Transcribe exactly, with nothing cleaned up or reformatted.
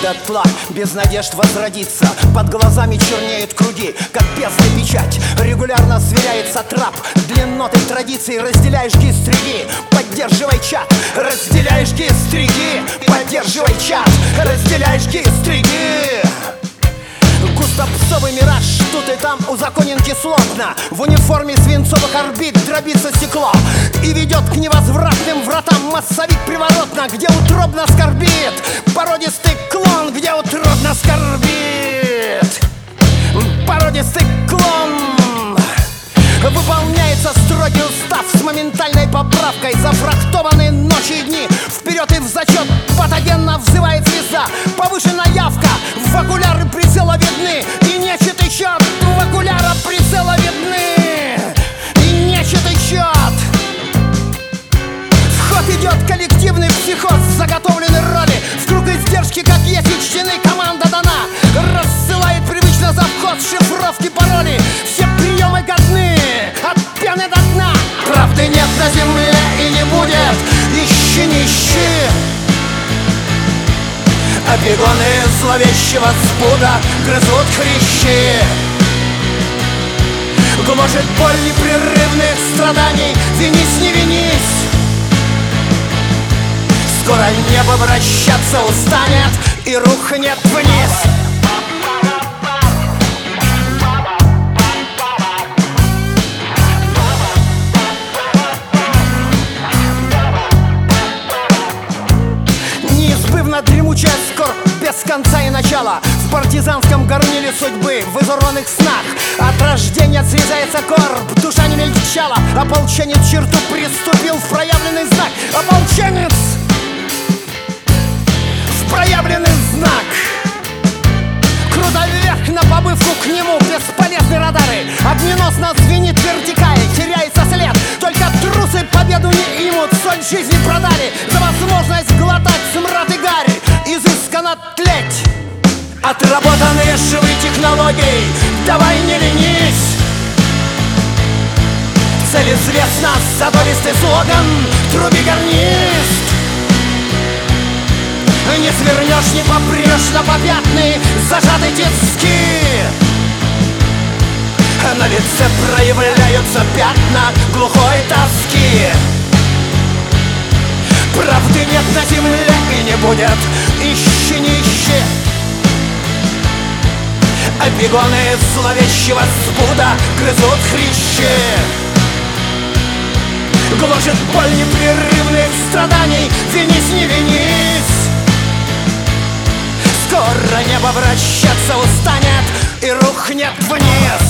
этот флаг без надежд возродиться. Под глазами чернеют круги, как бездна печать. Регулярно сверяется трап длиннотой традиций. Разделяешь гистриги, поддерживай чат. Разделяешь гистриги, поддерживай чат. Разделяешь гистриги. Густопсовый мираж, тут и там узаконен кислотно. В униформе свинцовых орбит дробится стекло и ведет к невозвратным вратам массовик приворотно, где утробно скорбит породистый клон, где утробно скорбит породистый клон. Выполняется строгий устав с моментальной поправкой. Зафрахтованы ночи и дни, вперед и в зачет патогенно взывает звезда. Повышена явка, в окуляры прицела видны и нечетый счет. В окуляра прицела видны и нечетый счет. В ход идет коллективный психоз, заготовлены роли. В круг издержки, как есть учтены, команда дана. Рассылает привычно за вход шифровки пароли. Все приемы годны от пены до дна. Правды нет на земле и не будет, ищи, не ищи. Эпигоны зловещего спуда грызут хрящи. Гложет боль непрерывных страданий, винись, не винись. Скоро небо вращаться устанет и рухнет вниз. Дремучая скорбь без конца и начала в партизанском горниле судьбы, в изорванных снах. От рождения срезается корб, душа не мельчала. Ополченец черту приступил в проявленный знак. Ополченец в проявленный знак. Круто вверх на побывку к нему, бесполезны радары. Огненосно звенит вертикаль, теряется след. Только трусы победу не имут, соль жизни продали за возможность глотать смрад и гарь, изысканно тлеть. Отработанные швы технологий, давай не ленись. Цель известна, задористый слоган, труби гарнист. Не свернешь, не попрешь на попятный, зажаты тиски. На лице проявляются пятна глухой тоски. Правды нет на земле и не будет, ищи, не ищи. Эпигоны зловещего спуда грызут хрящи. Гложет боль непрерывных страданий, винись, не винись. Скоро небо вращаться устанет и рухнет вниз.